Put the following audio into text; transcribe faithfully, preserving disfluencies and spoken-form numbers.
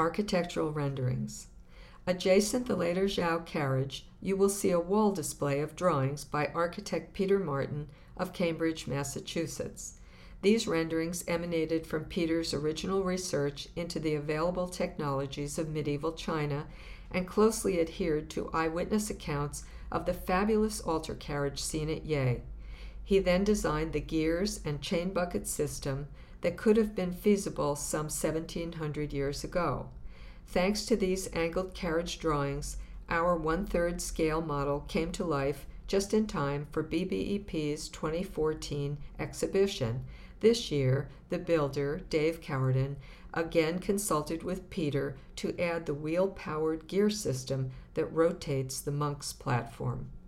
Architectural renderings. Adjacent the later Zhao carriage, you will see a wall display of drawings by architect Peter Martin of Cambridge, Massachusetts. These renderings emanated from Peter's original research into the available technologies of medieval China and closely adhered to eyewitness accounts of the fabulous altar carriage scene at Ye. He then designed the gears and chain bucket system that could have been feasible some seventeen hundred years ago. Thanks to these angled carriage drawings, our one-third scale model came to life just in time for B B E P's twenty fourteen exhibition. This year, the builder, Dave Cowardin, again consulted with Peter to add the wheel-powered gear system that rotates the Monk's platform.